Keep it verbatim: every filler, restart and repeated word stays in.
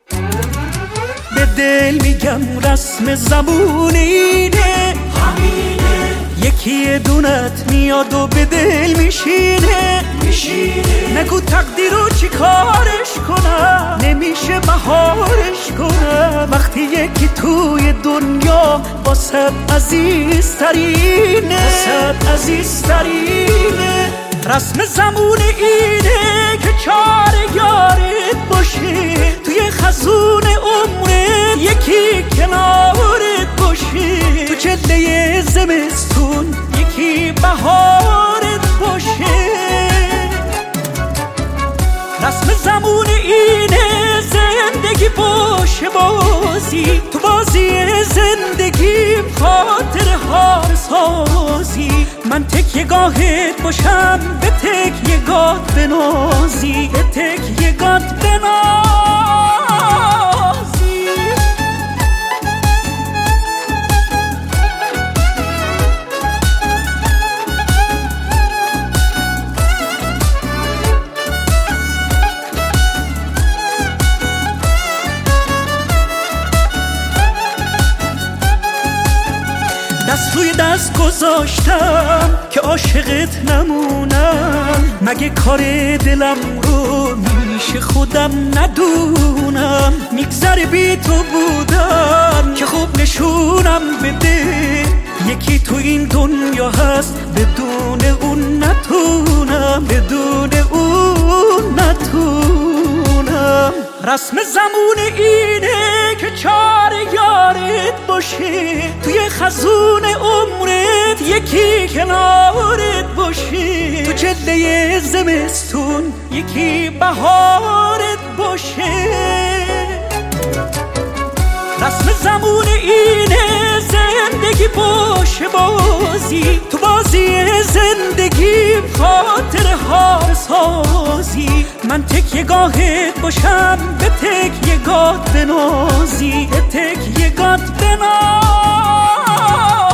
به دل میگم رسم زبون اینه، همینه. یکی دونت میاد و به دل میشینه، میشینه. نگو تقدیرو چی کارش کنم، نمیشه مهارش کنم. وقتی یکی توی دنیا واسه عزیزترینه، واسه عزیزترینه. رسم زمون اینه که چار یارت باشه، توی خزون عمرت یکی کنارت باشه، تو چله زمستون یکی بهارت باشه. رسم زمون اینه زندگی باشه بازی، تو بازی زندگیم خاطر ها سازی. من تکیه گاهت باشم، به تکیه گات بنازی، به تکیه گات بنازی. دست روی دست گذاشتم که عاشقت نمونم، مگه کار دلم رو میشه خودم ندونم. میگذره بی تو بودم که خوب نشونم بده، یکی تو این دنیا هست بدون اون نتونم، بدون اون نتونم. رسم زمون اینه که چار یارت باشه، توی خزون عمرت یکی کنارت باشه، تو چله زمستون یکی بهارت باشه. رسم زمون اینه زندگی باشه بازی، تو بازی زندگیم خاطر ها سازی. من تکیه گاهت باشم، به تکیه گات بنازی، به تکیه گات بنازی.